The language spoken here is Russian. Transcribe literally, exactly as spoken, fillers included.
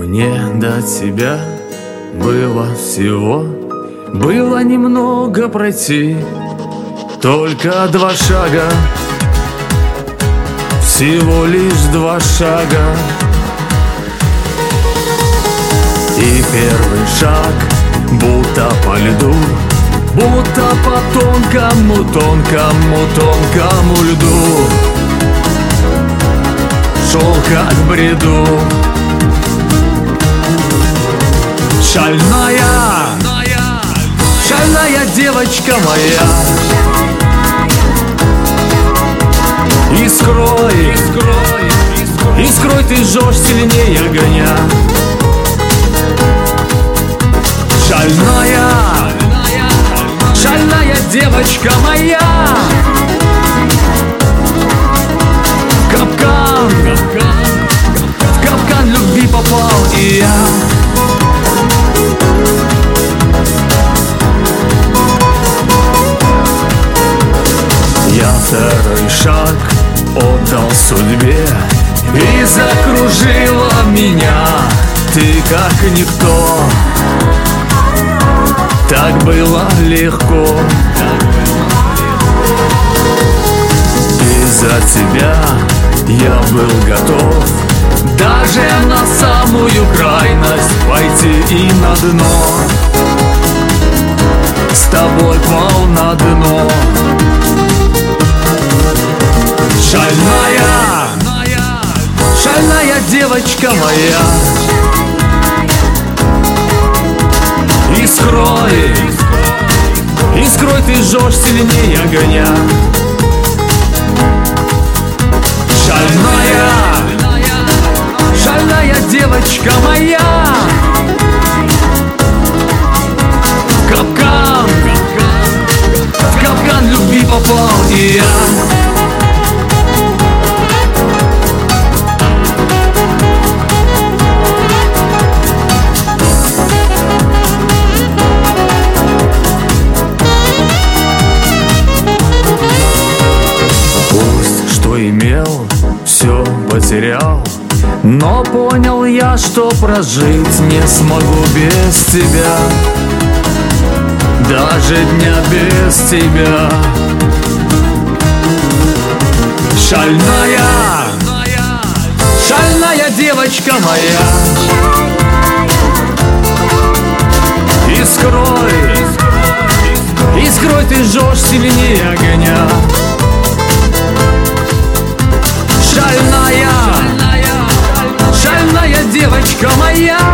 Мне до тебя было всего, было немного пройти, только два шага, всего лишь два шага. И первый шаг, будто по льду, будто по тонкому, тонкому, тонкому льду, шел как в бреду. Шальная, шальная девочка моя, Искрой, искрой ты жжешь сильнее огня. Шальная, шальная девочка моя, капкан, в капкан любви попал и я. Я второй шаг отдал судьбе, и закружила меня ты как никто. Так было легко, и за тебя я был готов даже на самую крайность пойти и на дно. С тобой пал на дно. Шальная, шальная девочка моя, Искрой, искрой ты жжешь сильнее огня. Шальная, шальная девочка моя, капкан, в капкан любви попал и я. Имел, все потерял, но понял я, что прожить не смогу без тебя, даже дня без тебя. Шальная, шальная девочка моя, Искрой, искрой ты жжешь сильнее огня. Шальная, шальная девочка моя,